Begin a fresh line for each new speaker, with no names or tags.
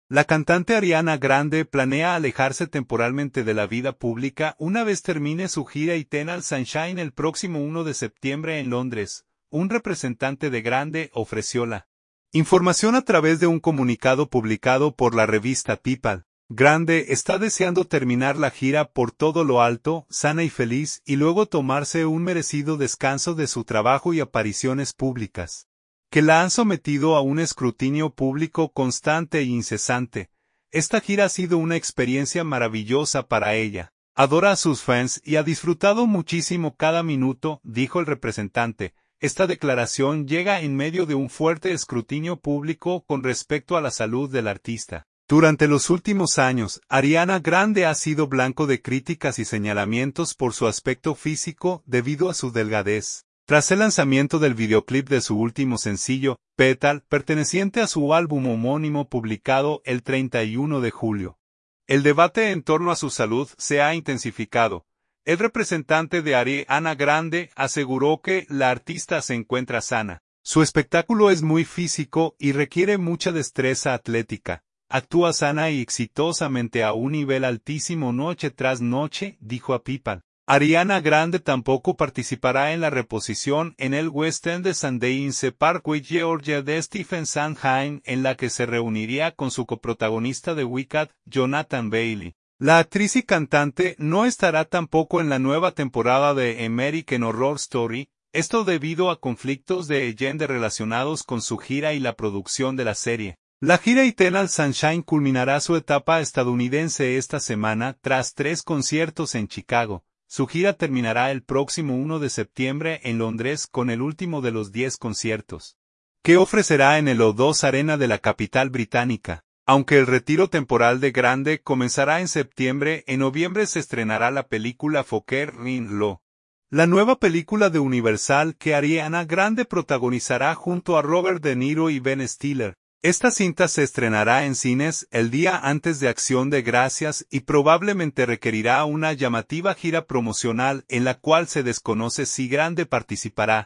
La cantante Ariana Grande planea alejarse temporalmente de la vida pública una vez termine su gira Eternal Sunshine el próximo 1 de septiembre en Londres. Un representante de Grande ofreció la información a través de un comunicado publicado por la revista People. Grande está deseando terminar la gira por todo lo alto, sana y feliz, y luego tomarse un merecido descanso de su trabajo y apariciones públicas, que la han sometido a un escrutinio público constante e incesante. Esta gira ha sido una experiencia maravillosa para ella. Adora a sus fans y ha disfrutado muchísimo cada minuto, dijo el representante. Esta declaración llega en medio de un fuerte escrutinio público con respecto a la salud del artista. Durante los últimos años, Ariana Grande ha sido blanco de críticas y señalamientos por su aspecto físico debido a su delgadez. Tras el lanzamiento del videoclip de su último sencillo, Petal, perteneciente a su álbum homónimo publicado el 31 de julio, el debate en torno a su salud se ha intensificado. El representante de Ariana Grande aseguró que la artista se encuentra sana. Su espectáculo es muy físico y requiere mucha destreza atlética. Actúa sana y exitosamente a un nivel altísimo noche tras noche, dijo a People. Ariana Grande tampoco participará en la reposición en el West End de Sundance Parkway, Georgia de Stephen Sondheim, en la que se reuniría con su coprotagonista de Wicked, Jonathan Bailey. La actriz y cantante no estará tampoco en la nueva temporada de American Horror Story, esto debido a conflictos de gender relacionados con su gira y la producción de la serie. La gira Eternal Sunshine culminará su etapa estadounidense esta semana tras 3 conciertos en Chicago. Su gira terminará el próximo 1 de septiembre en Londres con el último de los 10 conciertos, que ofrecerá en el O2 Arena de la capital británica. Aunque el retiro temporal de Grande comenzará en septiembre, en noviembre se estrenará la película Fokker in Law, la nueva película de Universal que Ariana Grande protagonizará junto a Robert De Niro y Ben Stiller. Esta cinta se estrenará en cines el día antes de Acción de Gracias y probablemente requerirá una llamativa gira promocional en la cual se desconoce si Grande participará.